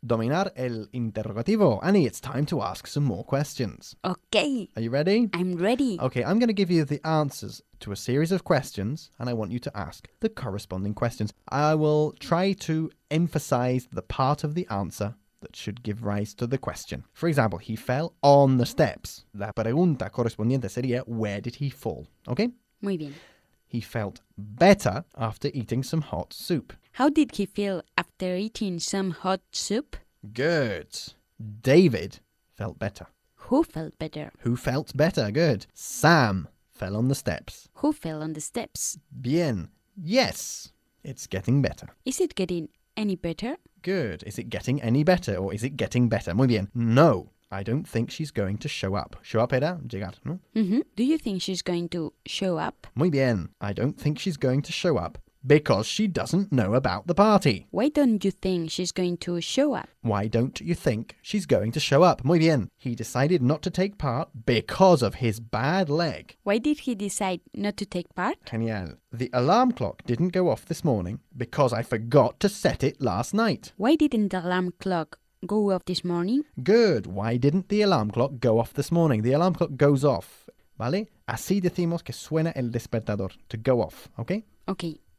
dominar el interrogativo. Annie, it's time to ask some more questions. Okay, Are you ready? I'm ready. Okay, I'm going to give you the answers to a series of questions, and I want you to ask the corresponding questions. I will try to emphasize the part of the answer that should give rise to the question. For example, he fell on the steps. La pregunta correspondiente sería, where did he fall? Okay? Muy bien. He felt better after eating some hot soup. How did he feel after eating some hot soup? Good. David felt better. Who felt better? Who felt better? Good. Sam fell on the steps. Who fell on the steps? Bien. Yes, it's getting better. Is it getting any better? Good. Is it getting any better or is it getting better? Muy bien. No, I don't think she's going to show up. Show up era llegar, ¿no? Do you think she's going to show up? Muy bien. I don't think she's going to show up because she doesn't know about the party. Why don't you think she's going to show up? Why don't you think she's going to show up? Muy bien. He decided not to take part because of his bad leg. Why did he decide not to take part? Genial. The alarm clock didn't go off this morning because I forgot to set it last night. Why didn't the alarm clock go off this morning? Good. Why didn't the alarm clock go off this morning? The alarm clock goes off, ¿vale? Así decimos que suena el despertador, to go off, ¿ok? Okay.